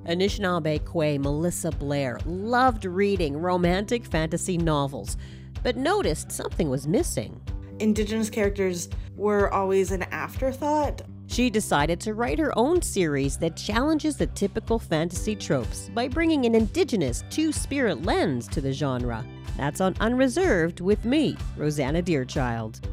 Anishinaabe Kwe Melissa Blair loved reading romantic fantasy novels, but noticed something was missing. Indigenous characters were always an afterthought. She decided to write her own series that challenges the typical fantasy tropes by bringing an Indigenous two-spirit lens to the genre. That's on Unreserved with me, Rosanna Deerchild.